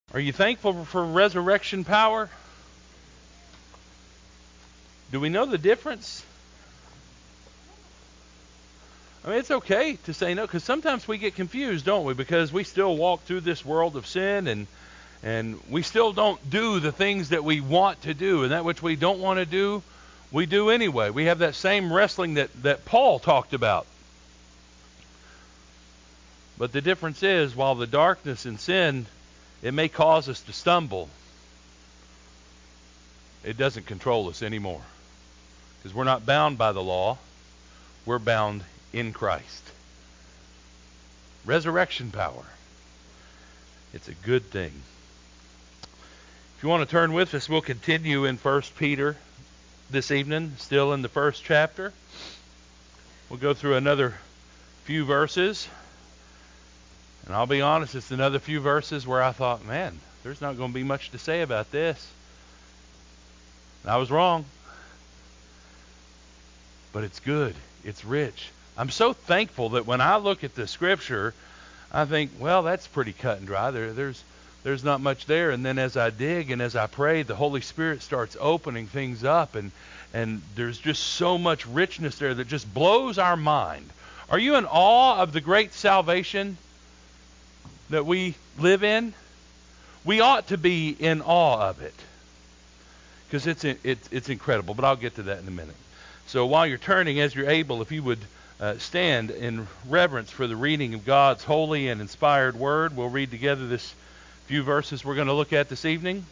Are you thankful for resurrection power? Do we know the difference? I mean, it's okay to say no, because sometimes we get confused, don't we? Because we still walk through this world of sin, and we still don't do the things that we want to do, and that which we don't want to do, we do anyway. We have that same wrestling that Paul talked about. But the difference is, while the darkness and sin, it may cause us to stumble, it doesn't control us anymore. Because we're not bound by the law. We're bound in Christ. Resurrection power. It's a good thing. If you want to turn with us, we'll continue in 1 Peter this evening, still in the first chapter. We'll go through another few verses. And I'll be honest, it's another few verses where I thought, man, there's not going to be much to say about this. And I was wrong. But it's good. It's rich. I'm so thankful that when I look at the Scripture, I think, well, that's pretty cut and dry. There's not much there. And then as I dig and as I pray, the Holy Spirit starts opening things up. And there's just so much richness there that just blows our mind. Are you in awe of the great salvation that we live in? We ought to be in awe of it. Because it's incredible. But I'll get to that in a minute. So while you're turning, as you're able, if you would stand in reverence for the reading of God's holy and inspired word. We'll read together this few verses we're going to look at this evening.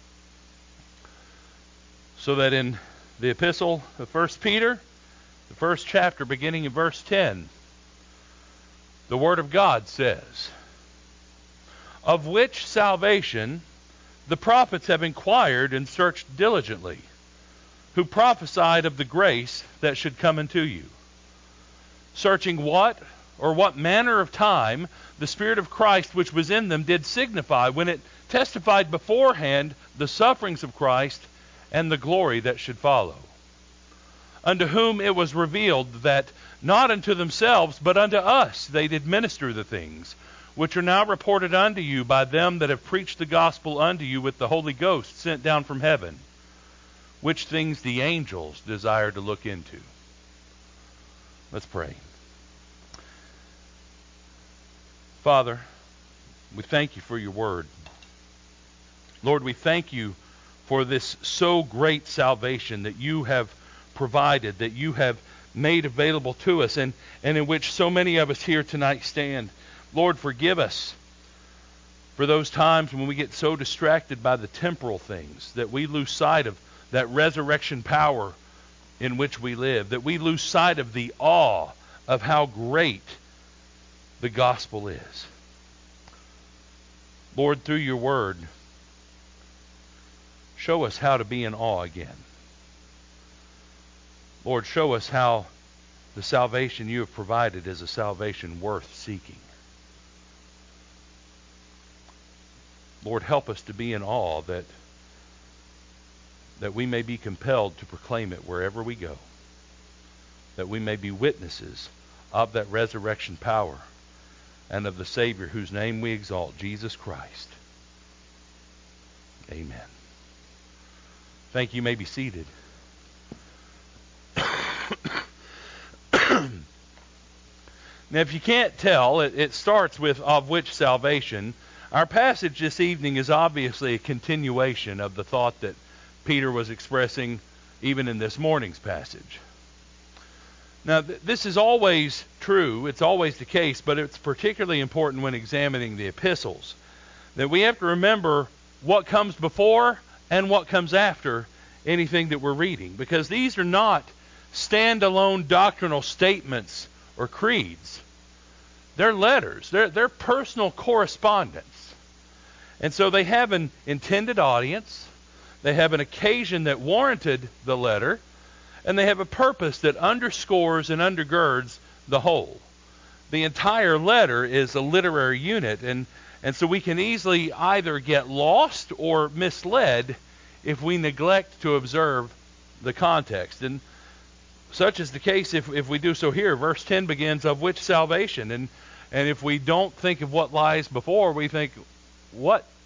So that in the epistle of 1 Peter, the first chapter, beginning in verse 10, the word of God says, "Of which salvation the prophets have inquired and searched diligently, who prophesied of the grace that should come unto you, searching what manner of time the Spirit of Christ which was in them did signify, when it testified beforehand the sufferings of Christ and the glory that should follow. Unto whom it was revealed that not unto themselves, but unto us they did minister the things, which are now reported unto you by them that have preached the gospel unto you with the Holy Ghost sent down from heaven, which things the angels desire to look into." Let's pray. Father, we thank you for your word. Lord, we thank you for this so great salvation that you have provided, that you have made available to us, and in which so many of us here tonight stand. Lord, forgive us for those times when we get so distracted by the temporal things that we lose sight of that resurrection power in which we live, that we lose sight of the awe of how great the gospel is. Lord, through your word, show us how to be in awe again. Lord, show us how the salvation you have provided is a salvation worth seeking. Lord, help us to be in awe that we may be compelled to proclaim it wherever we go, that we may be witnesses of that resurrection power and of the Savior whose name we exalt, Jesus Christ. Amen. Thank you. You may be seated. Now, if you can't tell, it starts with "of which salvation." Our passage this evening is obviously a continuation of the thought that Peter was expressing even in this morning's passage. Now, this is always true. It's always the case, but it's particularly important when examining the epistles, that we have to remember what comes before and what comes after anything that we're reading, because these are not standalone doctrinal statements or creeds. They're letters. They're personal correspondence. And so they have an intended audience. They have an occasion that warranted the letter. And they have a purpose that underscores and undergirds the whole. The entire letter is a literary unit. And so we can easily either get lost or misled if we neglect to observe the context. And such is the case if we do so here. Verse 10 begins, "Of which salvation?" And if we don't think of what lies before, we think, what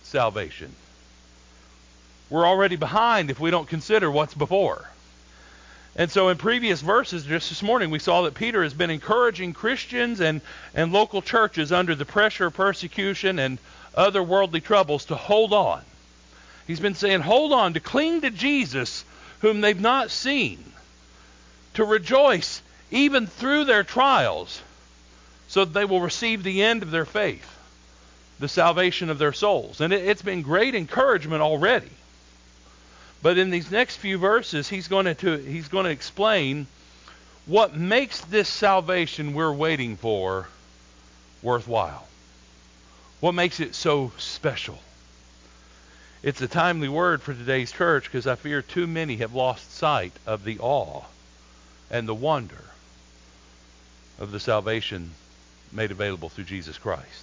salvation. We're already behind if we don't consider what's before. And so in previous verses, just this morning, we saw that Peter has been encouraging Christians and local churches under the pressure of persecution and other worldly troubles to hold on. He's been saying, hold on, to cling to Jesus, whom they've not seen, to rejoice even through their trials, so that they will receive the end of their faith, the salvation of their souls. And it's been great encouragement already. But in these next few verses, he's going to explain what makes this salvation we're waiting for worthwhile. What makes it so special? It's a timely word for today's church because I fear too many have lost sight of the awe and the wonder of the salvation made available through Jesus Christ.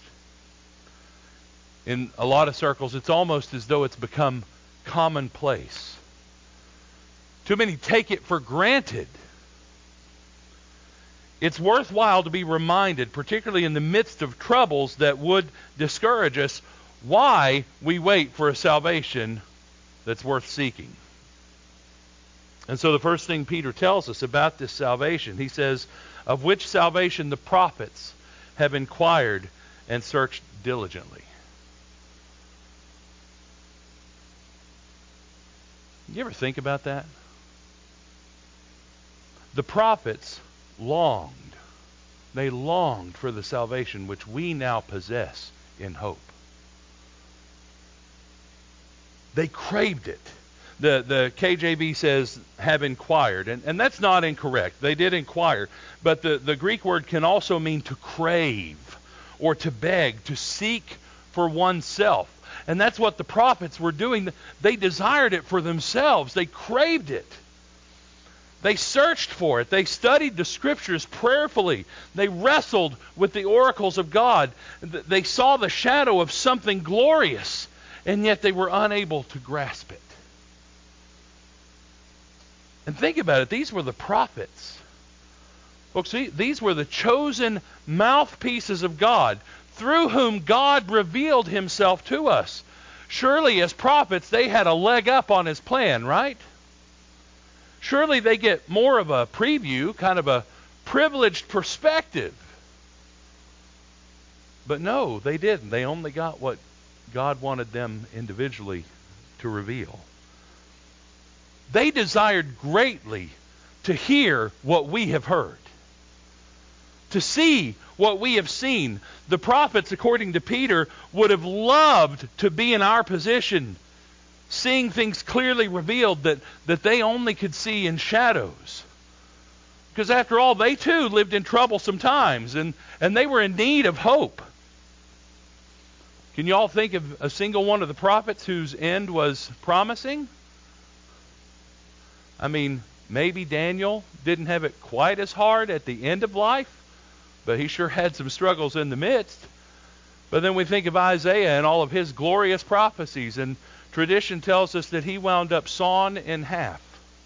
In a lot of circles, it's almost as though it's become commonplace. Too many take it for granted. It's worthwhile to be reminded, particularly in the midst of troubles that would discourage us, why we wait for a salvation that's worth seeking. And so the first thing Peter tells us about this salvation, he says, of which salvation the prophets have inquired and searched diligently. You ever think about that? The prophets longed. They longed for the salvation which we now possess in hope. They craved it. The KJV says have inquired, and that's not incorrect. They did inquire, but the Greek word can also mean to crave or to beg, to seek for oneself. And that's what the prophets were doing. They desired it for themselves. They craved it. They searched for it. They studied the Scriptures prayerfully. They wrestled with the oracles of God. They saw the shadow of something glorious, and yet they were unable to grasp it. And think about it. These were the prophets. Folks, these were the chosen mouthpieces of God, through whom God revealed himself to us. Surely as prophets, they had a leg up on his plan, right? Surely they get more of a preview, kind of a privileged perspective. But no, they didn't. They only got what God wanted them individually to reveal. They desired greatly to hear what we have heard, to see what we have seen. The prophets, according to Peter, would have loved to be in our position, seeing things clearly revealed that they only could see in shadows. Because after all, they too lived in troublesome times, and they were in need of hope. Can you all think of a single one of the prophets whose end was promising? I mean, maybe Daniel didn't have it quite as hard at the end of life, but he sure had some struggles in the midst. But then we think of Isaiah and all of his glorious prophecies, and tradition tells us that he wound up sawn in half.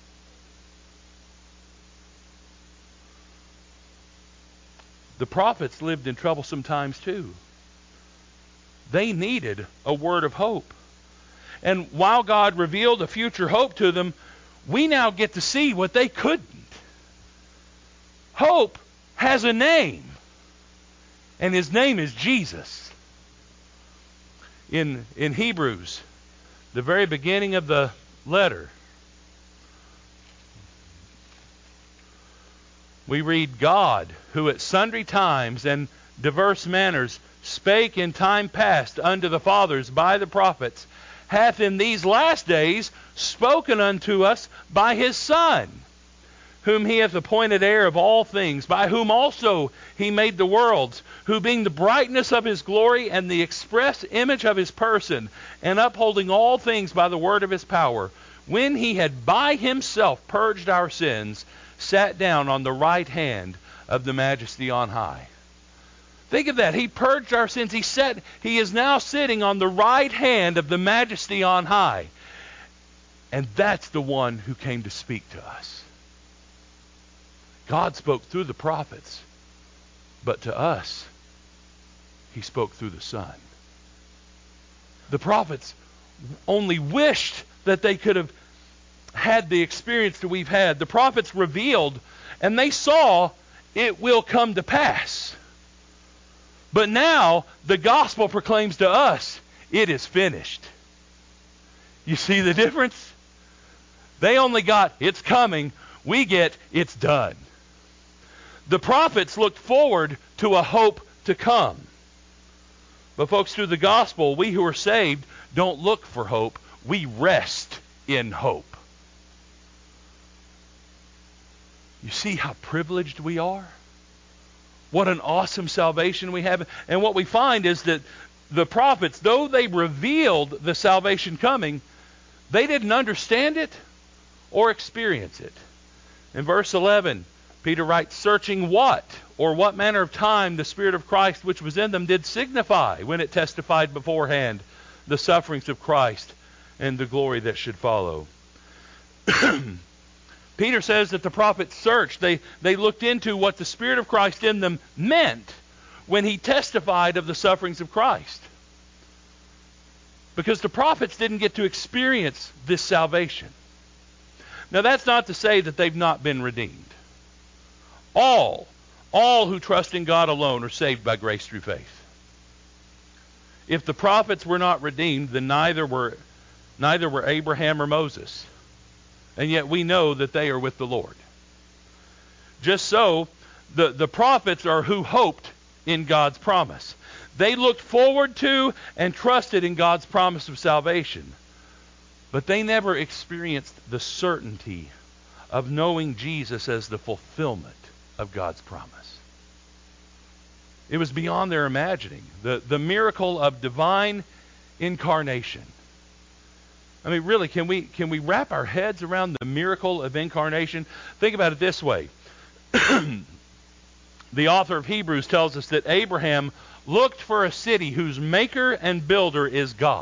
The prophets lived in troublesome times too. They needed a word of hope. And while God revealed a future hope to them, we now get to see what they couldn't. Hope has a name, and his name is Jesus. In Hebrews, the very beginning of the letter, we read, God, who at sundry times and diverse manners spake in time past unto the fathers by the prophets, hath in these last days spoken unto us by his Son, whom he hath appointed heir of all things, by whom also he made the worlds, who being the brightness of his glory and the express image of his person, and upholding all things by the word of his power, when he had by himself purged our sins, sat down on the right hand of the majesty on high. Think of that. He purged our sins. He is now sitting on the right hand of the majesty on high. And that's the one who came to speak to us. God spoke through the prophets, but to us, he spoke through the Son. The prophets only wished that they could have had the experience that we've had. The prophets revealed, and they saw it will come to pass. But now the gospel proclaims to us, it is finished. You see the difference? They only got, it's coming. We get, it's done. The prophets looked forward to a hope to come. But folks, through the gospel, we who are saved don't look for hope. We rest in hope. You see how privileged we are? What an awesome salvation we have. And what we find is that the prophets, though they revealed the salvation coming, they didn't understand it or experience it. In verse 11, Peter writes, searching what, or what manner of time the Spirit of Christ which was in them did signify when it testified beforehand the sufferings of Christ and the glory that should follow. Peter says that the prophets searched. They looked into what the Spirit of Christ in them meant when he testified of the sufferings of Christ. Because the prophets didn't get to experience this salvation. Now that's not to say that they've not been redeemed. All who trust in God alone are saved by grace through faith. If the prophets were not redeemed, then neither were Abraham or Moses. And yet we know that they are with the Lord. Just so, the prophets are who hoped in God's promise. They looked forward to and trusted in God's promise of salvation. But they never experienced the certainty of knowing Jesus as the fulfillment of God's promise. It was beyond their imagining. The miracle of divine incarnation. I mean, really, can we wrap our heads around the miracle of incarnation? Think about it this way. The author of Hebrews tells us that Abraham looked for a city whose maker and builder is God.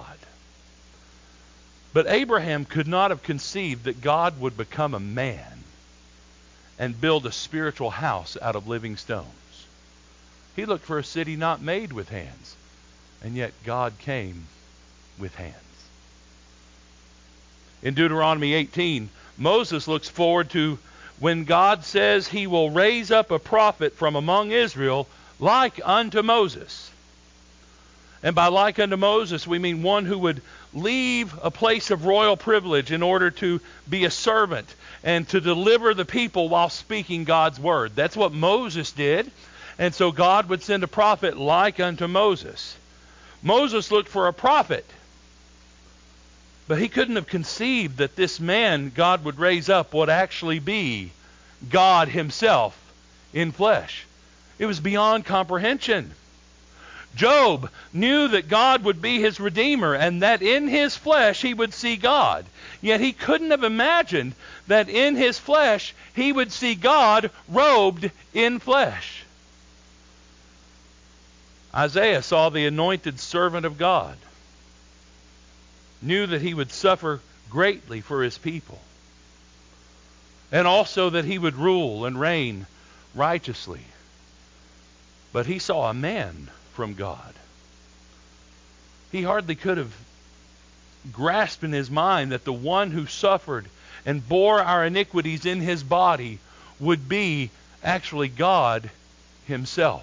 But Abraham could not have conceived that God would become a man and build a spiritual house out of living stones. He looked for a city not made with hands, and yet God came with hands. In Deuteronomy 18, Moses looks forward to when God says he will raise up a prophet from among Israel like unto Moses. And by like unto Moses, we mean one who would leave a place of royal privilege in order to be a servant and to deliver the people while speaking God's word. That's what Moses did. And so God would send a prophet like unto Moses. Moses looked for a prophet. But he couldn't have conceived that this man God would raise up would actually be God himself in flesh. It was beyond comprehension. Job knew that God would be his Redeemer and that in his flesh he would see God. Yet he couldn't have imagined that in his flesh he would see God robed in flesh. Isaiah saw the anointed servant of God, knew that he would suffer greatly for his people, and also that he would rule and reign righteously. But he saw a man from God. He hardly could have grasped in his mind that the one who suffered and bore our iniquities in his body would be actually God himself.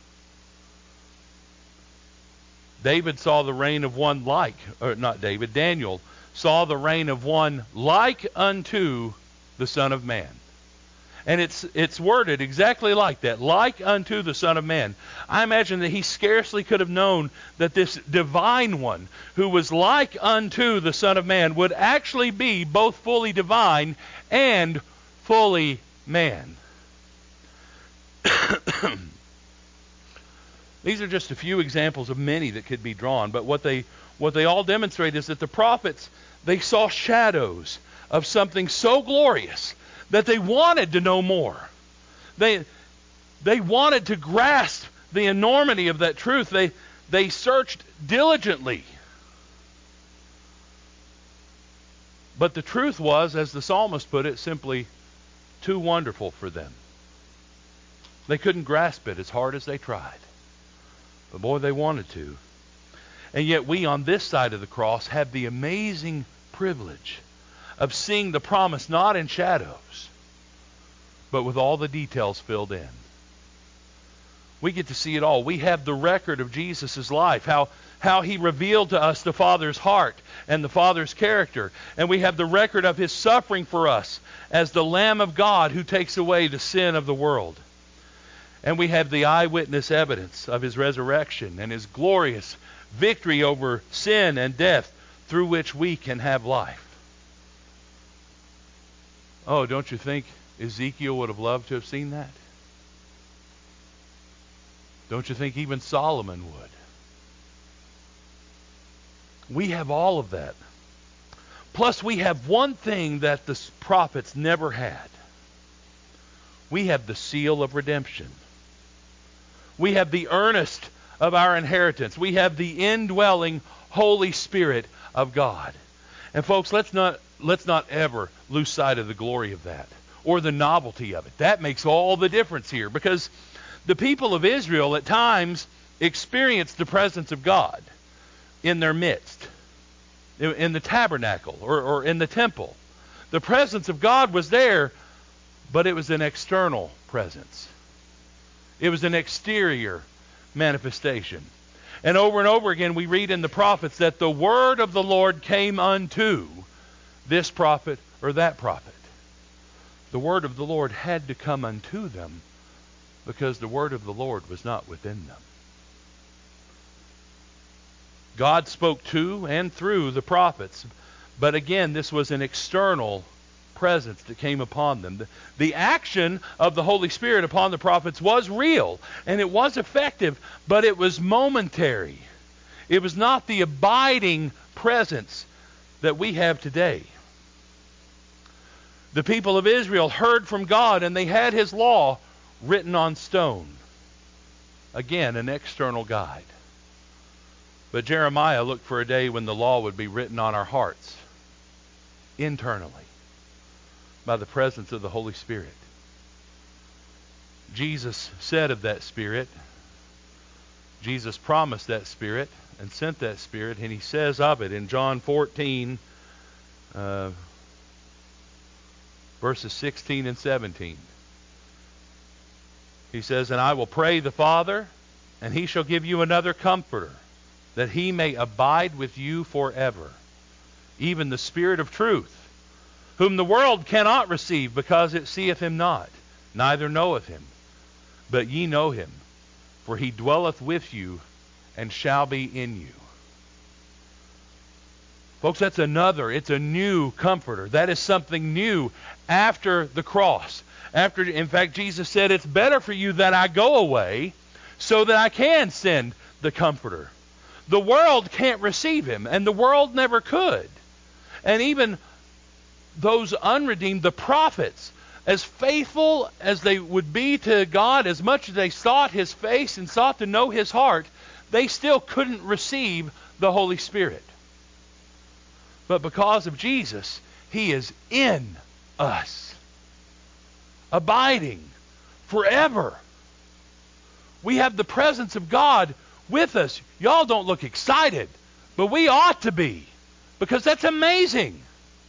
David saw the reign of one like, or not David, Daniel saw the reign of one like unto the Son of Man. And it's worded exactly like that, like unto the Son of Man. I imagine that he scarcely could have known that this divine one who was like unto the Son of Man would actually be both fully divine and fully man. These are just a few examples of many that could be drawn, but what they all demonstrate is that the prophets, they saw shadows of something so glorious that they wanted to know more. They wanted to grasp the enormity of that truth. They searched diligently. But the truth was, as the psalmist put it, simply too wonderful for them. They couldn't grasp it as hard as they tried. But boy, they wanted to. And yet we on this side of the cross have the amazing privilege of seeing the promise not in shadows, but with all the details filled in. We get to see it all. We have the record of Jesus' life, how he revealed to us the Father's heart and the Father's character. And we have the record of his suffering for us as the Lamb of God who takes away the sin of the world. And we have the eyewitness evidence of his resurrection and his glorious victory over sin and death through which we can have life. Oh, don't you think Ezekiel would have loved to have seen that? Don't you think even Solomon would? We have all of that. Plus, we have one thing that the prophets never had. We have the seal of redemption. We have the earnest of our inheritance. We have the indwelling Holy Spirit of God. And folks, let's not ever lose sight of the glory of that or the novelty of it. That makes all the difference here, because the people of Israel at times experienced the presence of God in their midst, in the tabernacle or in the temple. The presence of God was there, but it was an external presence. It was an exterior manifestation. And over again we read in the prophets that the word of the Lord came unto this prophet or that prophet. The word of the Lord had to come unto them because the word of the Lord was not within them. God spoke to and through the prophets, but again, this was an external presence that came upon them. The action of the Holy Spirit upon the prophets was real, and it was effective, but it was momentary. It was not the abiding presence that we have today. The people of Israel heard from God, and they had his law written on stone. Again, an external guide. But Jeremiah looked for a day when the law would be written on our hearts, internally, by the presence of the Holy Spirit. Jesus said of that Spirit, Jesus promised that Spirit and sent that Spirit, and he says of it in John 14, verses 16 and 17. He says, "And I will pray the Father, and he shall give you another Comforter, that he may abide with you forever, even the Spirit of truth, whom the world cannot receive, because it seeth him not, neither knoweth him. But ye know him, for he dwelleth with you, and shall be in you." Folks, it's a new Comforter. That is something new after the cross. In fact, Jesus said, "It's better for you that I go away, so that I can send the Comforter." The world can't receive him, and the world never could. And even those unredeemed, the prophets, as faithful as they would be to God, as much as they sought his face and sought to know his heart, they still couldn't receive the Holy Spirit. But because of Jesus, he is in us, abiding forever. We have the presence of God with us. Y'all don't look excited, but we ought to be, because that's amazing.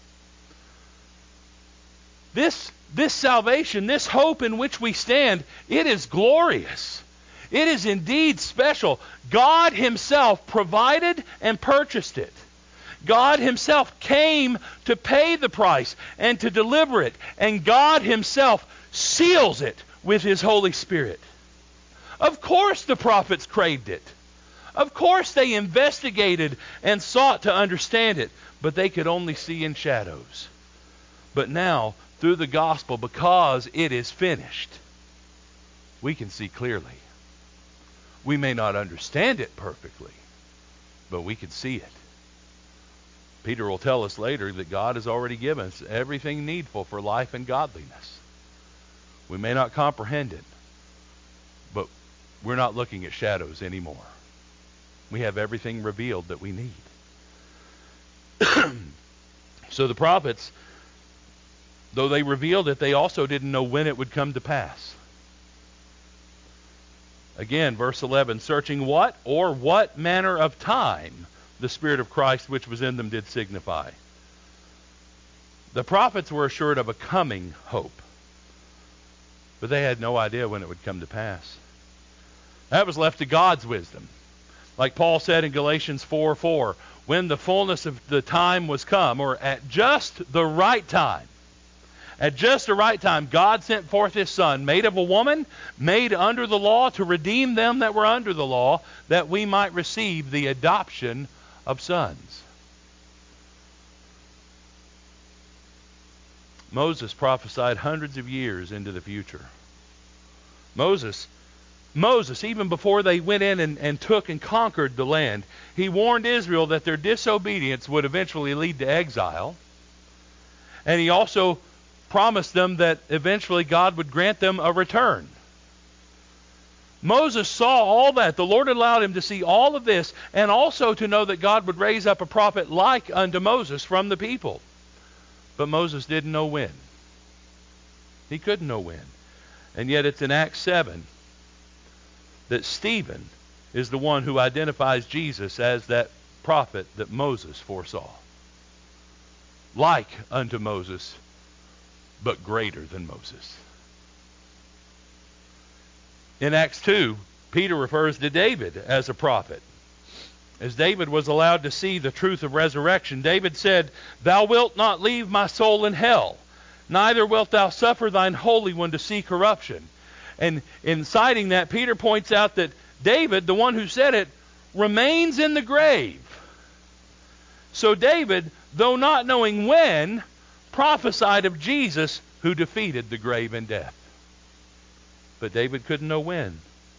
This salvation, this hope in which we stand, it is glorious. It is indeed special. God himself provided and purchased it. God himself came to pay the price and to deliver it. And God himself seals it with his Holy Spirit. Of course the prophets craved it. Of course they investigated and sought to understand it, but they could only see in shadows. But now, through the gospel, because it is finished, we can see clearly. We may not understand it perfectly, but we can see it. Peter will tell us later that God has already given us everything needful for life and godliness. We may not comprehend it, but we're not looking at shadows anymore. We have everything revealed that we need. So the prophets, though they revealed it, they also didn't know when it would come to pass. Again, verse 11, searching what or what manner of time the Spirit of Christ which was in them did signify. The prophets were assured of a coming hope, but they had no idea when it would come to pass. That was left to God's wisdom. Like Paul said in Galatians 4:4, when the fullness of the time was come, or at just the right time, at just the right time, God sent forth His Son, made of a woman, made under the law, to redeem them that were under the law, that we might receive the adoption of sons. Moses prophesied hundreds of years into the future. Moses, even before they went in and took and conquered the land, he warned Israel that their disobedience would eventually lead to exile. And he also promised them that eventually God would grant them a return. Moses saw all that. The Lord allowed him to see all of this, and also to know that God would raise up a prophet like unto Moses from the people. But Moses didn't know when. He couldn't know when. And yet it's in Acts 7 that Stephen is the one who identifies Jesus as that prophet that Moses foresaw. Like unto Moses, but greater than Moses. In Acts 2, Peter refers to David as a prophet. As David was allowed to see the truth of resurrection, David said, "Thou wilt not leave my soul in hell, neither wilt thou suffer thine Holy One to see corruption." And in citing that, Peter points out that David, the one who said it, remains in the grave. So David, though not knowing when, prophesied of Jesus who defeated the grave and death. But David couldn't know when.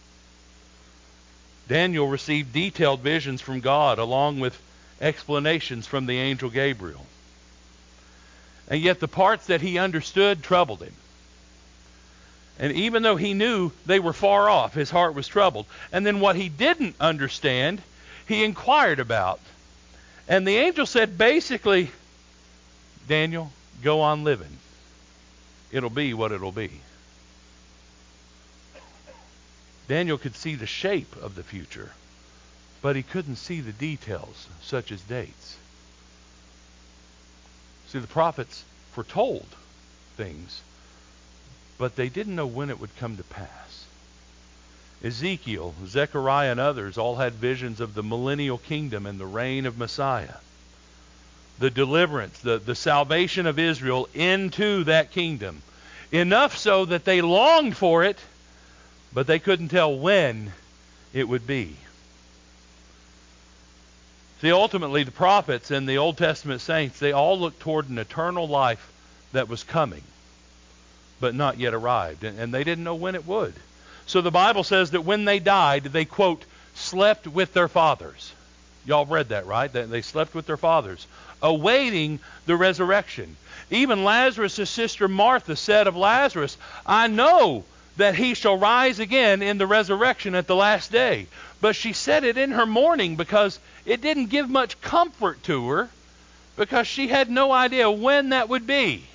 Daniel received detailed visions from God along with explanations from the angel Gabriel. And yet the parts that he understood troubled him. And even though he knew they were far off, his heart was troubled. And then what he didn't understand, he inquired about. And the angel said basically, Daniel, go on living. It'll be what it'll be. Daniel could see the shape of the future, but he couldn't see the details, such as dates. See, the prophets foretold things, but they didn't know when it would come to pass. Ezekiel, Zechariah, and others all had visions of the millennial kingdom and the reign of Messiah. The deliverance, the salvation of Israel into that kingdom. Enough so that they longed for it, but they couldn't tell when it would be. See, ultimately, the prophets and the Old Testament saints, they all looked toward an eternal life that was coming, but not yet arrived. And they didn't know when it would. So the Bible says that when they died, they, quote, slept with their fathers. Y'all read that, right? They slept with their fathers, awaiting the resurrection. Even Lazarus' sister Martha said of Lazarus, I know that he shall rise again in the resurrection at the last day. But she said it in her mourning because it didn't give much comfort to her, because she had no idea when that would be.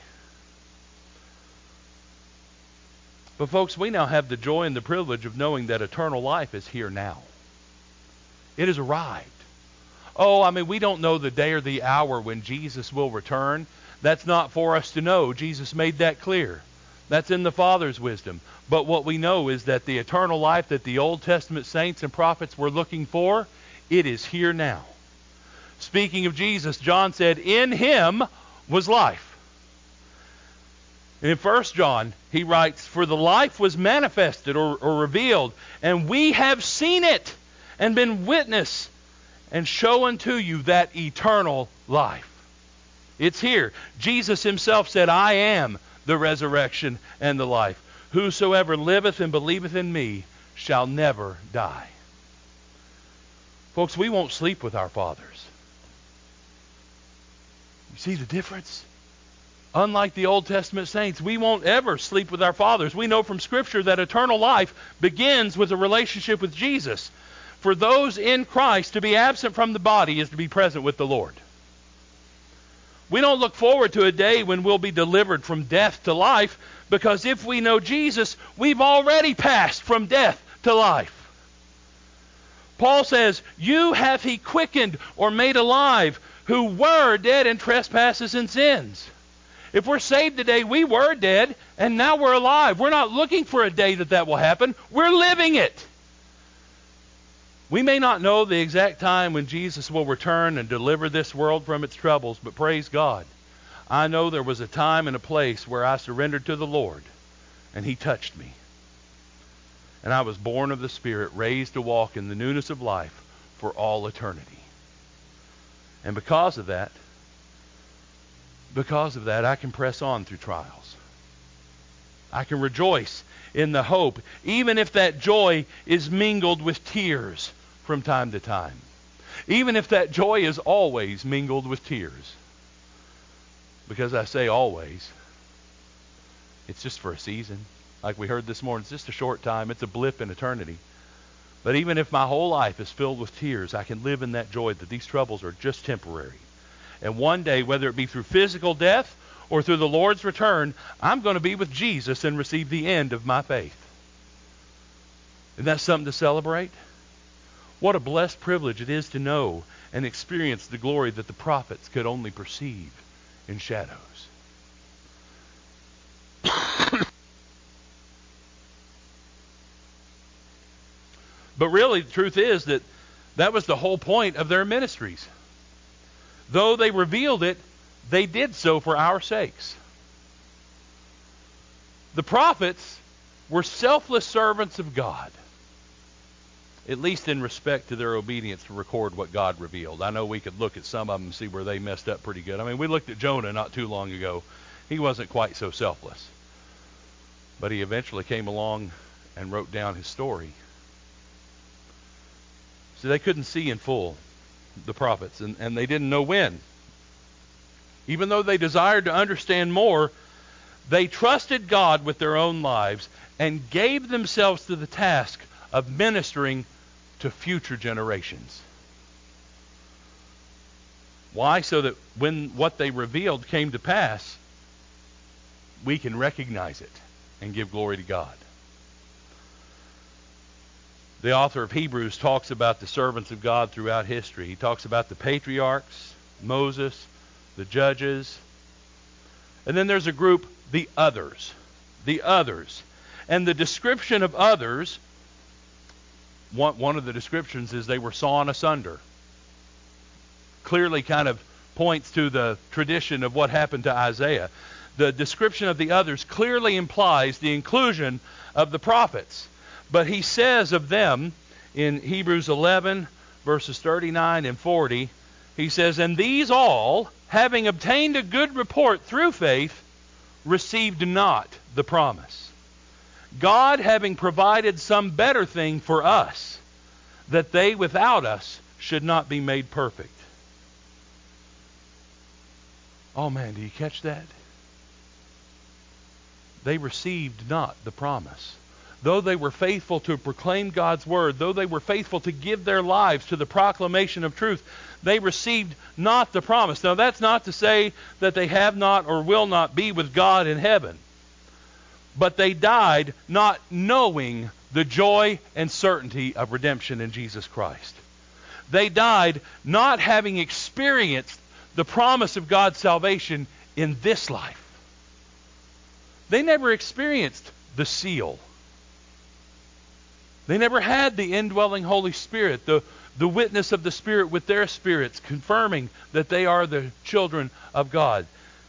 But folks, we now have the joy and the privilege of knowing that eternal life is here now. It has arrived. Oh, we don't know the day or the hour when Jesus will return. That's not for us to know. Jesus made that clear. That's in the Father's wisdom. But what we know is that the eternal life that the Old Testament saints and prophets were looking for, it is here now. Speaking of Jesus, John said, in him was life. And in 1 John, he writes, for the life was manifested or revealed, and we have seen it and been witness and show unto you that eternal life. It's here. Jesus himself said, I am the resurrection and the life. Whosoever liveth and believeth in me shall never die. Folks, we won't sleep with our fathers. You see the difference? Unlike the Old Testament saints, we won't ever sleep with our fathers. We know from Scripture that eternal life begins with a relationship with Jesus. For those in Christ, to be absent from the body is to be present with the Lord. We don't look forward to a day when we'll be delivered from death to life, because if we know Jesus, we've already passed from death to life. Paul says, you hath he quickened or made alive who were dead in trespasses and sins. If we're saved today, we were dead, and now we're alive. We're not looking for a day that will happen. We're living it. We may not know the exact time when Jesus will return and deliver this world from its troubles, but praise God. I know there was a time and a place where I surrendered to the Lord, and he touched me. And I was born of the Spirit, raised to walk in the newness of life for all eternity. And because of that, I can press on through trials. I can rejoice in the hope, even if that joy is mingled with tears from time to time. Even if that joy is always mingled with tears. Because I say always, it's just for a season. Like we heard this morning, it's just a short time. It's a blip in eternity. But even if my whole life is filled with tears, I can live in that joy that these troubles are just temporary. And one day, whether it be through physical death or through the Lord's return, I'm going to be with Jesus and receive the end of my faith. Isn't that something to celebrate? What a blessed privilege it is to know and experience the glory that the prophets could only perceive in shadows. But really, the truth is that was the whole point of their ministries. Though they revealed it, they did so for our sakes. The prophets were selfless servants of God, at least in respect to their obedience to record what God revealed. I know we could look at some of them and see where they messed up pretty good. I mean, we looked at Jonah not too long ago. He wasn't quite so selfless. But he eventually came along and wrote down his story. So they couldn't see in full, the prophets, and they didn't know when. Even though they desired to understand more, they trusted God with their own lives and gave themselves to the task of ministering to future generations. Why? So that when what they revealed came to pass, we can recognize it and give glory to God. The author of Hebrews talks about the servants of God throughout history. He talks about the patriarchs, Moses, the judges. And then there's a group, the others. The others. And the description of others, one of the descriptions is they were sawn asunder. Clearly kind of points to the tradition of what happened to Isaiah. The description of the others clearly implies the inclusion of the prophets. But he says of them in Hebrews 11, verses 39 and 40, he says, and these all, having obtained a good report through faith, received not the promise. God having provided some better thing for us, that they without us should not be made perfect. Oh man, do you catch that? They received not the promise. Though they were faithful to proclaim God's word, though they were faithful to give their lives to the proclamation of truth, they received not the promise. Now that's not to say that they have not or will not be with God in heaven. But they died not knowing the joy and certainty of redemption in Jesus Christ. They died not having experienced the promise of God's salvation in this life. They never experienced the seal. They never had the indwelling Holy Spirit, the witness of the Spirit with their spirits, confirming that they are the children of God.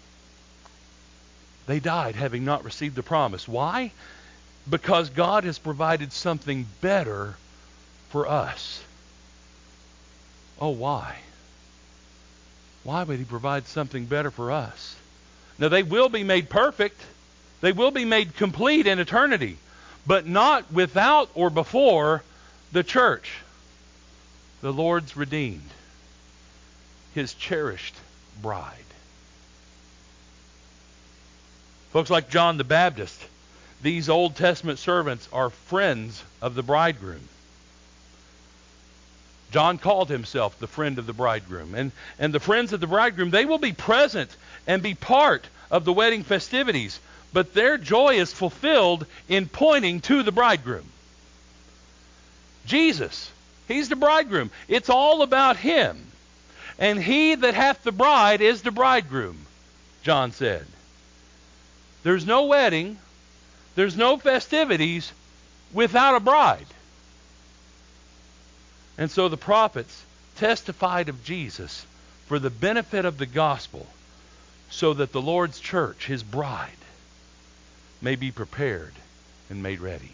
They died having not received the promise. Why? Because God has provided something better for us. Oh, why? Why would He provide something better for us? Now, they will be made perfect. They will be made complete in eternity. But not without or before the church, the Lord's redeemed, His cherished bride. Folks like John the Baptist, these Old Testament servants are friends of the bridegroom. John called himself the friend of the bridegroom. And the friends of the bridegroom, they will be present and be part of the wedding festivities. But their joy is fulfilled in pointing to the bridegroom. Jesus. He's the bridegroom. It's all about Him. And he that hath the bride is the bridegroom, John said. There's no wedding, there's no festivities without a bride. And so the prophets testified of Jesus for the benefit of the gospel, so that the Lord's church, His bride, may be prepared and made ready.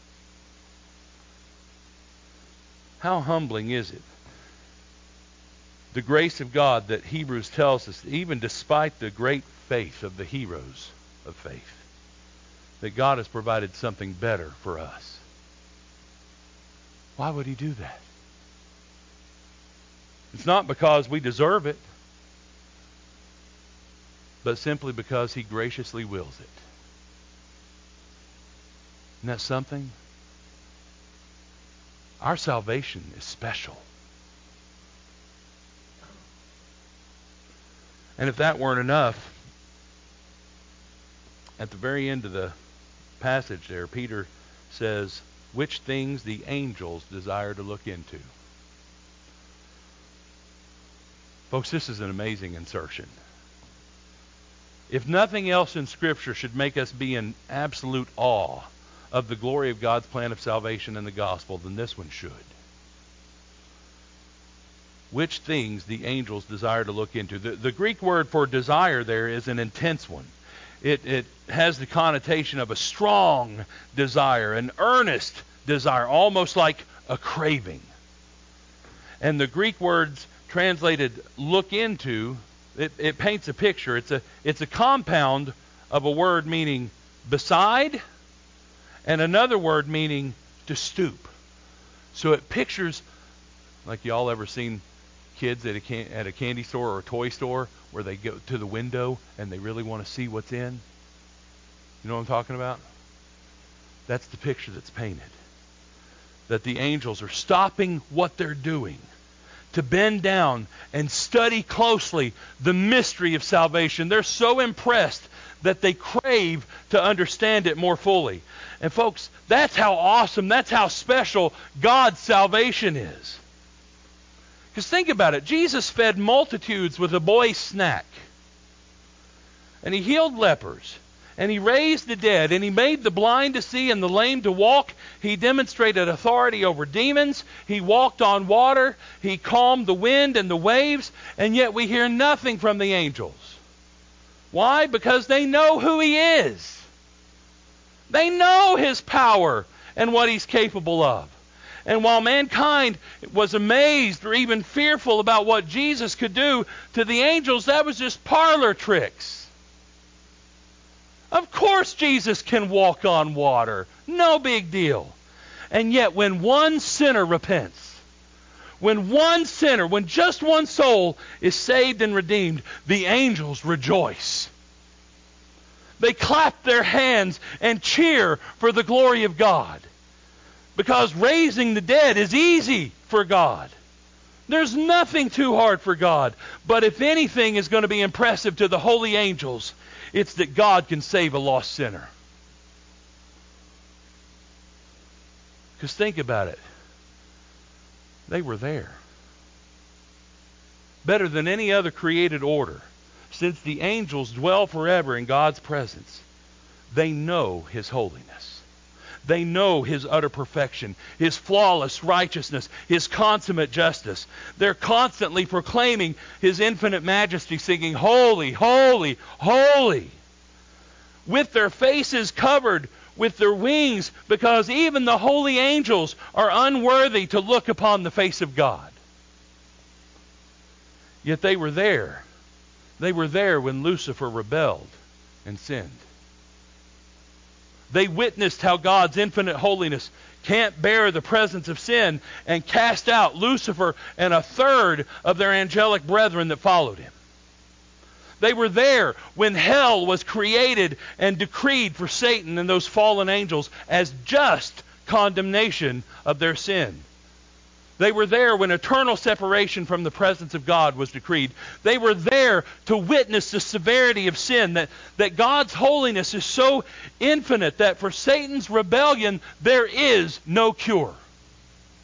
How humbling is it? The grace of God that Hebrews tells us, even despite the great faith of the heroes of faith, that God has provided something better for us. Why would He do that? It's not because we deserve it, but simply because He graciously wills it. Isn't that something? Our salvation is special. And if that weren't enough, at the very end of the passage there, Peter says, which things the angels desire to look into. Folks, this is an amazing insertion. If nothing else in Scripture should make us be in absolute awe of the glory of God's plan of salvation and the gospel, then this one should. Which things the angels desire to look into. The Greek word for desire there is an intense one. It has the connotation of a strong desire, an earnest desire, almost like a craving. And the Greek words translated look into, it paints a picture. It's a compound of a word meaning beside and another word meaning to stoop. So it pictures, like y'all ever seen kids at a candy store or a toy store where they go to the window and they really want to see what's in? You know what I'm talking about? That's the picture that's painted. That the angels are stopping what they're doing to bend down and study closely the mystery of salvation. They're so impressed that they crave to understand it more fully. And folks, that's how awesome, that's how special God's salvation is. Because think about it. Jesus fed multitudes with a boy's snack. And He healed lepers. And He raised the dead. And He made the blind to see and the lame to walk. He demonstrated authority over demons. He walked on water. He calmed the wind and the waves. And yet we hear nothing from the angels. Why? Because they know who He is. They know His power and what He's capable of. And while mankind was amazed or even fearful about what Jesus could do, to the angels that was just parlor tricks. Of course Jesus can walk on water. No big deal. And yet when one sinner repents, when just one soul is saved and redeemed, the angels rejoice. They clap their hands and cheer for the glory of God. Because raising the dead is easy for God. There's nothing too hard for God. But if anything is going to be impressive to the holy angels, it's that God can save a lost sinner. Because think about it. They were there. Better than any other created order. Since the angels dwell forever in God's presence, they know His holiness. They know His utter perfection, His flawless righteousness, His consummate justice. They're constantly proclaiming His infinite majesty, singing, holy, holy, holy, with their faces covered with their wings, because even the holy angels are unworthy to look upon the face of God. Yet they were there. They were there when Lucifer rebelled and sinned. They witnessed how God's infinite holiness can't bear the presence of sin and cast out Lucifer and a third of their angelic brethren that followed him. They were there when hell was created and decreed for Satan and those fallen angels as just condemnation of their sin. They were there when eternal separation from the presence of God was decreed. They were there to witness the severity of sin, that God's holiness is so infinite that for Satan's rebellion there is no cure.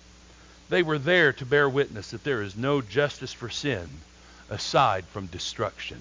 They were there to bear witness that there is no justice for sin aside from destruction.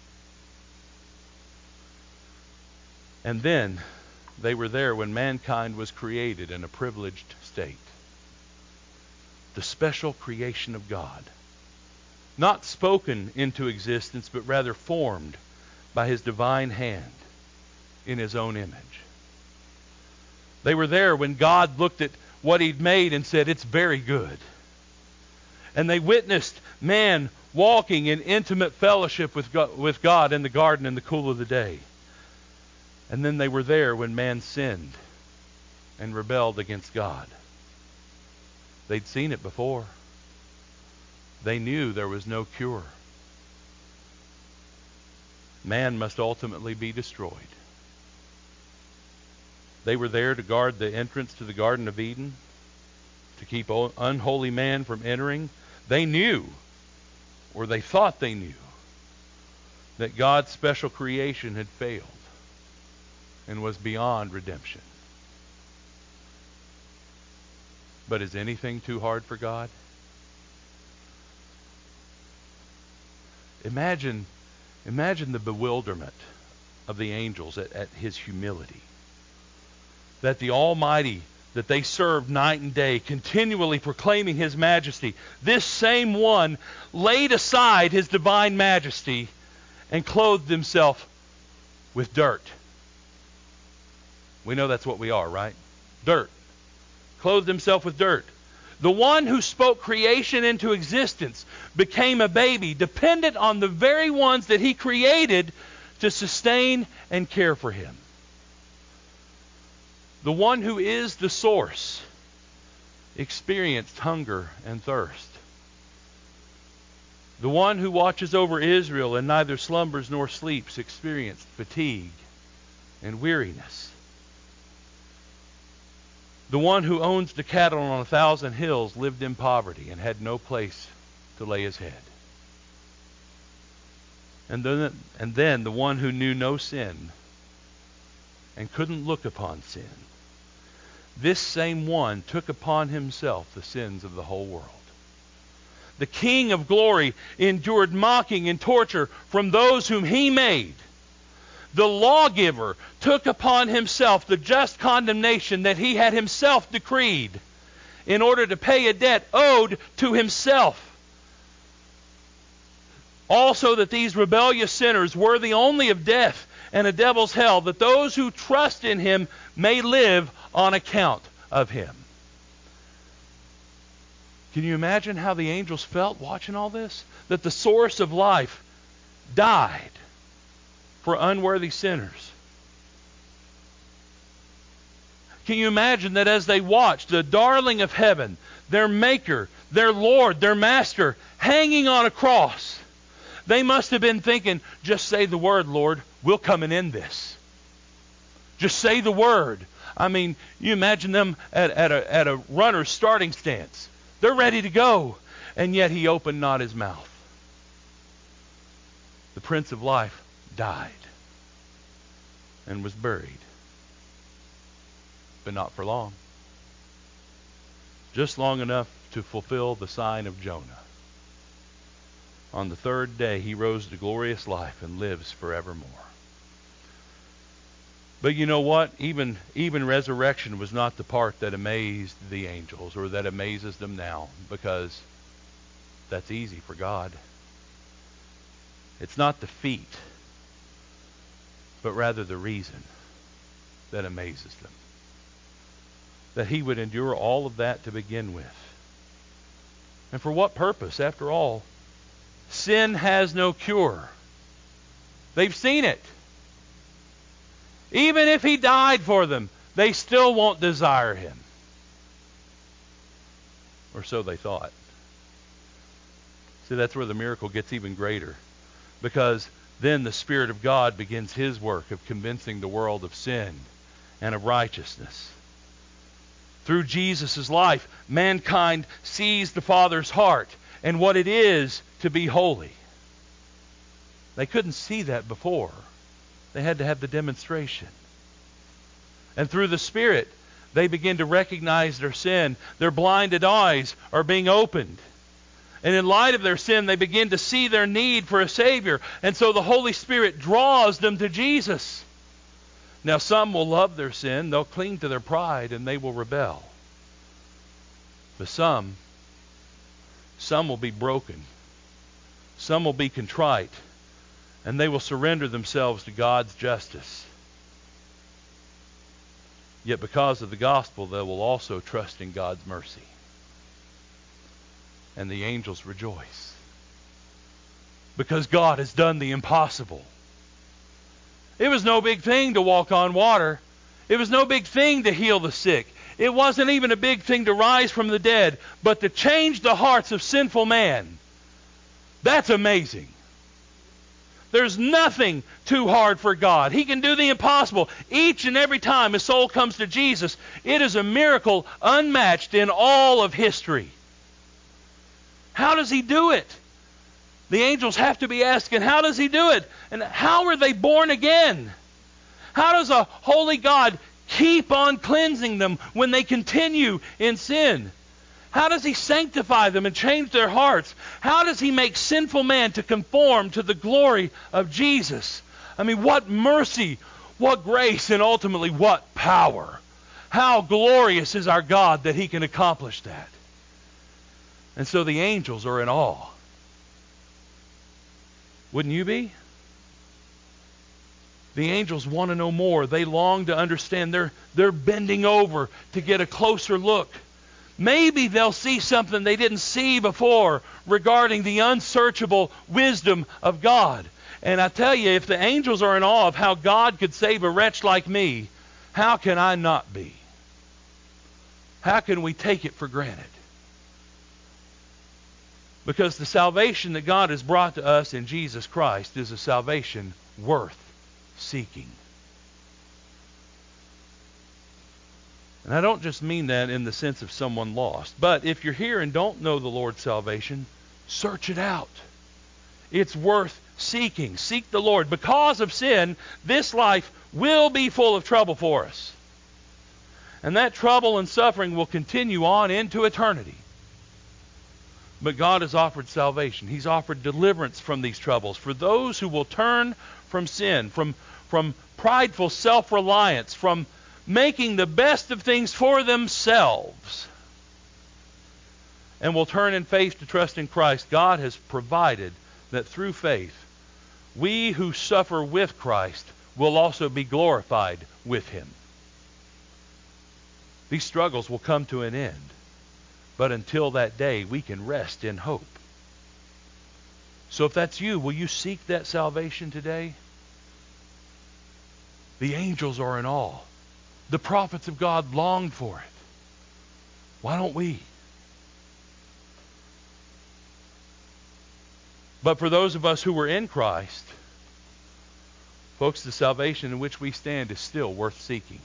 And then they were there when mankind was created in a privileged state. The special creation of God. Not spoken into existence, but rather formed by His divine hand in His own image. They were there when God looked at what He'd made and said, "It's very good." And they witnessed man walking in intimate fellowship with God in the garden in the cool of the day. And then they were there when man sinned and rebelled against God. They'd seen it before. They knew there was no cure. Man must ultimately be destroyed. They were there to guard the entrance to the Garden of Eden, to keep unholy man from entering. They knew, or they thought they knew, that God's special creation had failed and was beyond redemption. But is anything too hard for God? Imagine the bewilderment of the angels at His humility. That the Almighty that they served night and day, continually proclaiming His majesty, this same one laid aside His divine majesty and clothed Himself with dirt. We know that's what we are, right? Dirt. Clothed Himself with dirt. The one who spoke creation into existence became a baby, dependent on the very ones that He created to sustain and care for Him. The one who is the source experienced hunger and thirst. The one who watches over Israel and neither slumbers nor sleeps experienced fatigue and weariness. The one who owns the cattle on 1,000 hills lived in poverty and had no place to lay his head. And then the one who knew no sin and couldn't look upon sin. This same one took upon Himself the sins of the whole world. The King of glory endured mocking and torture from those whom He made. The lawgiver took upon Himself the just condemnation that He had Himself decreed in order to pay a debt owed to Himself. Also that these rebellious sinners, worthy only of death and a devil's hell, that those who trust in Him may live on account of Him. Can you imagine how the angels felt watching all this? That the source of life died for unworthy sinners. Can you imagine that as they watched the darling of heaven, their Maker, their Lord, their Master, hanging on a cross, they must have been thinking, just say the word, Lord, we'll come and end this. Just say the word. I mean, you imagine them at a runner's starting stance. They're ready to go, and yet He opened not His mouth. The Prince of Life died and was buried. But not for long. Just long enough to fulfill the sign of Jonah. On the third day He rose to glorious life and lives forevermore. But you know what? Even resurrection was not the part that amazed the angels or that amazes them now, because that's easy for God. It's not the feat, but rather the reason that amazes them. That He would endure all of that to begin with. And for what purpose? After all, sin has no cure. They've seen it. Even if He died for them, they still won't desire Him. Or so they thought. See, that's where the miracle gets even greater. Because then the Spirit of God begins His work of convincing the world of sin and of righteousness. Through Jesus' life, mankind sees the Father's heart and what it is to be holy. They couldn't see that before. They had to have the demonstration. And through the Spirit, they begin to recognize their sin. Their blinded eyes are being opened. And in light of their sin, they begin to see their need for a Savior. And so the Holy Spirit draws them to Jesus. Now, some will love their sin. They'll cling to their pride and they will rebel. But some will be broken. Some will be contrite. And they will surrender themselves to God's justice. Yet because of the gospel, they will also trust in God's mercy. And the angels rejoice. Because God has done the impossible. It was no big thing to walk on water. It was no big thing to heal the sick. It wasn't even a big thing to rise from the dead. But to change the hearts of sinful man, that's amazing. There's nothing too hard for God. He can do the impossible. Each and every time a soul comes to Jesus, it is a miracle unmatched in all of history. How does He do it? The angels have to be asking, how does He do it? And how are they born again? How does a holy God keep on cleansing them when they continue in sin? How does He sanctify them and change their hearts? How does He make sinful man to conform to the glory of Jesus? I mean, what mercy, what grace, and ultimately what power. How glorious is our God that He can accomplish that. And so the angels are in awe. Wouldn't you be? The angels want to know more. They long to understand. They're bending over to get a closer look. Maybe they'll see something they didn't see before regarding the unsearchable wisdom of God. And I tell you, if the angels are in awe of how God could save a wretch like me, how can I not be? How can we take it for granted? Because the salvation that God has brought to us in Jesus Christ is a salvation worth seeking. And I don't just mean that in the sense of someone lost. But if you're here and don't know the Lord's salvation, search it out. It's worth seeking. Seek the Lord. Because of sin, this life will be full of trouble for us. And that trouble and suffering will continue on into eternity. But God has offered salvation. He's offered deliverance from these troubles for those who will turn from sin, from prideful self-reliance, from making the best of things for themselves, and will turn in faith to trust in Christ. God has provided that through faith, we who suffer with Christ will also be glorified with Him. These struggles will come to an end, but until that day, we can rest in hope. So if that's you, will you seek that salvation today? The angels are in awe. The prophets of God longed for it. Why don't we? But for those of us who were in Christ, folks, the salvation in which we stand is still worth seeking.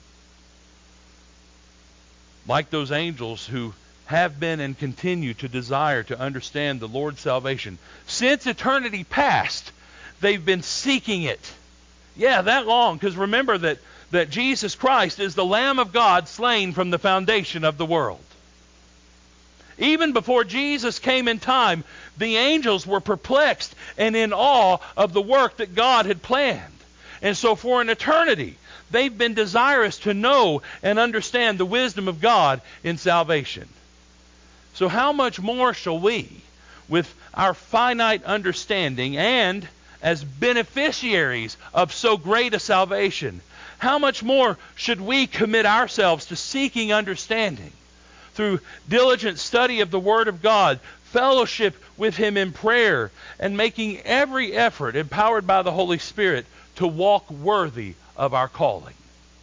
Like those angels who have been and continue to desire to understand the Lord's salvation. Since eternity past, they've been seeking it. Yeah, that long, because remember that Jesus Christ is the Lamb of God slain from the foundation of the world. Even before Jesus came in time, the angels were perplexed and in awe of the work that God had planned. And so for an eternity, they've been desirous to know and understand the wisdom of God in salvation. So how much more shall we, with our finite understanding and as beneficiaries of so great a salvation, how much more should we commit ourselves to seeking understanding through diligent study of the Word of God, fellowship with Him in prayer, and making every effort empowered by the Holy Spirit to walk worthy of our calling?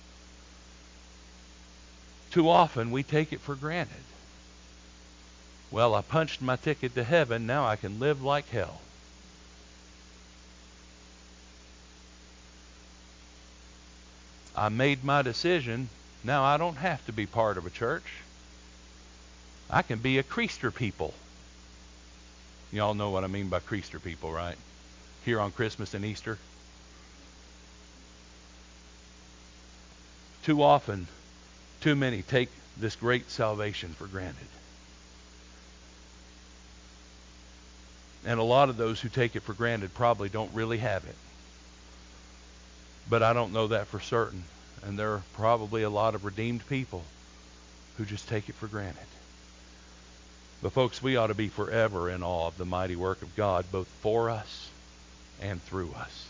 Too often we take it for granted. Well, I punched my ticket to heaven, now I can live like hell. I made my decision, now I don't have to be part of a church. I can be a creaster people. You all know what I mean by creaster people, right? Here on Christmas and Easter. Too often, Too many take this great salvation for granted. And a lot of those who take it for granted probably don't really have it. But I don't know that for certain. And there are probably a lot of redeemed people who just take it for granted. But folks, we ought to be forever in awe of the mighty work of God, both for us and through us.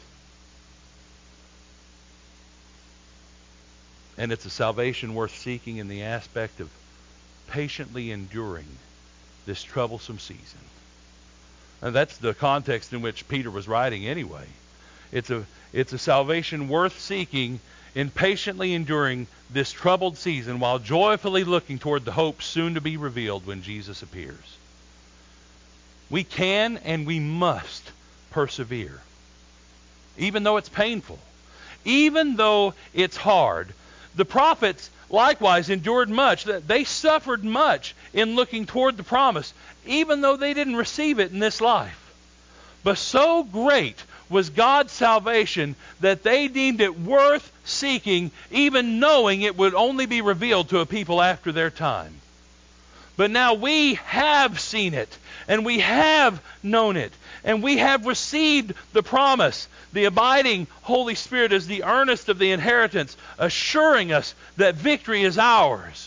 And it's a salvation worth seeking in the aspect of patiently enduring this troublesome season. And that's the context in which Peter was writing anyway. It's a salvation worth seeking in patiently enduring this troubled season while joyfully looking toward the hope soon to be revealed when Jesus appears. We can and we must persevere. Even though it's painful. Even though it's hard. The prophets likewise endured much. They suffered much in looking toward the promise, even though they didn't receive it in this life. But so great was God's salvation that they deemed it worth seeking, even knowing it would only be revealed to a people after their time. But now we have seen it, and we have known it, and we have received the promise. The abiding Holy Spirit is the earnest of the inheritance, assuring us that victory is ours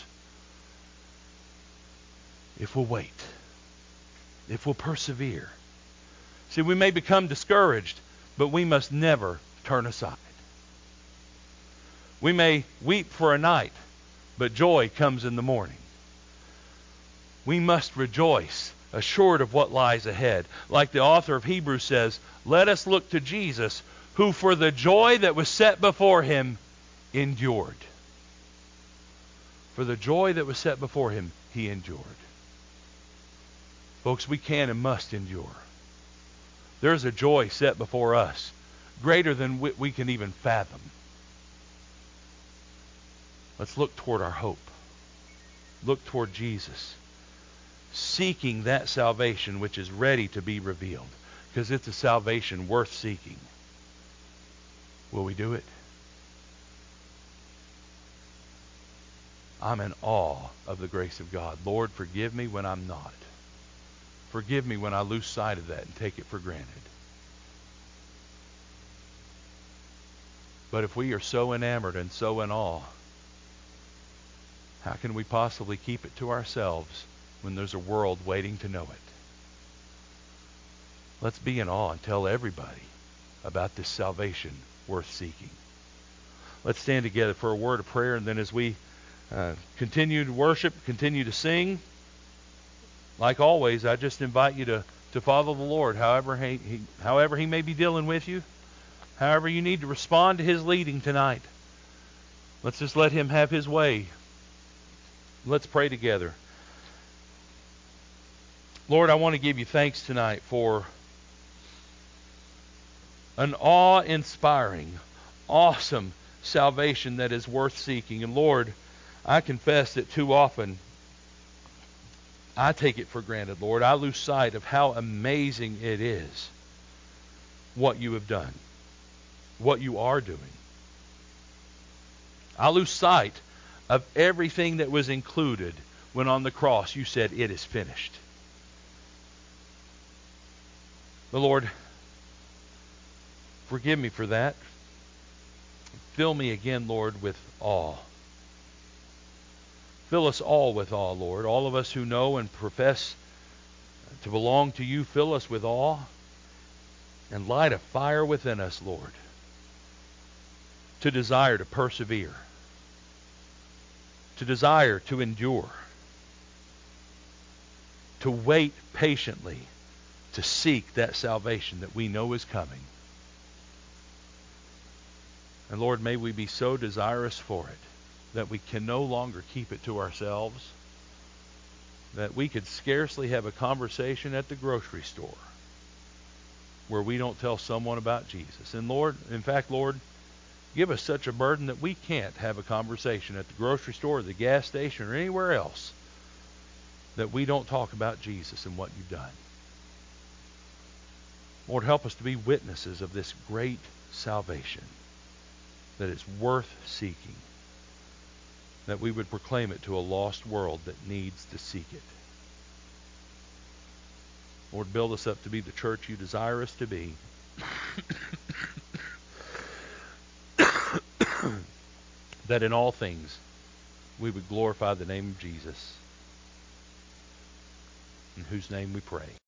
if we'll wait, if we'll persevere. See, we may become discouraged, but we must never turn aside. We may weep for a night, but joy comes in the morning. We must rejoice, assured of what lies ahead. Like the author of Hebrews says, let us look to Jesus, who for the joy that was set before him endured. For the joy that was set before him, he endured. Folks, we can and must endure. There's a joy set before us, greater than we can even fathom. Let's look toward our hope. Look toward Jesus, seeking that salvation which is ready to be revealed, because it's a salvation worth seeking. Will we do it? I'm in awe of the grace of God. Lord, forgive me when I'm not. Forgive me when I lose sight of that and take it for granted. But if we are so enamored and so in awe, how can we possibly keep it to ourselves when there's a world waiting to know it? Let's be in awe and tell everybody about this salvation worth seeking. Let's stand together for a word of prayer, and then as we continue to worship, continue to sing, like always, I just invite you to follow the Lord however he may be dealing with you, however you need to respond to his leading tonight. Let's just let him have his way. Let's pray together. Lord, I want to give you thanks tonight for an awe-inspiring, awesome salvation that is worth seeking. And Lord, I confess that too often I take it for granted, Lord. I lose sight of how amazing it is what you have done, what you are doing. I lose sight of everything that was included when on the cross you said, it is finished. But Lord, forgive me for that. Fill me again, Lord, with awe. Fill us all with awe, Lord. All of us who know and profess to belong to you, fill us with awe and light a fire within us, Lord, to desire to persevere, to desire to endure, to wait patiently, to seek that salvation that we know is coming. And Lord, may we be so desirous for it that we can no longer keep it to ourselves, that we could scarcely have a conversation at the grocery store where we don't tell someone about Jesus. And Lord, in fact, Lord, give us such a burden that we can't have a conversation at the grocery store or the gas station or anywhere else that we don't talk about Jesus and what you've done. Lord, help us to be witnesses of this great salvation that is worth seeking. that we would proclaim it to a lost world that needs to seek it. Lord, build us up to be the church you desire us to be. That in all things we would glorify the name of Jesus, in whose name we pray.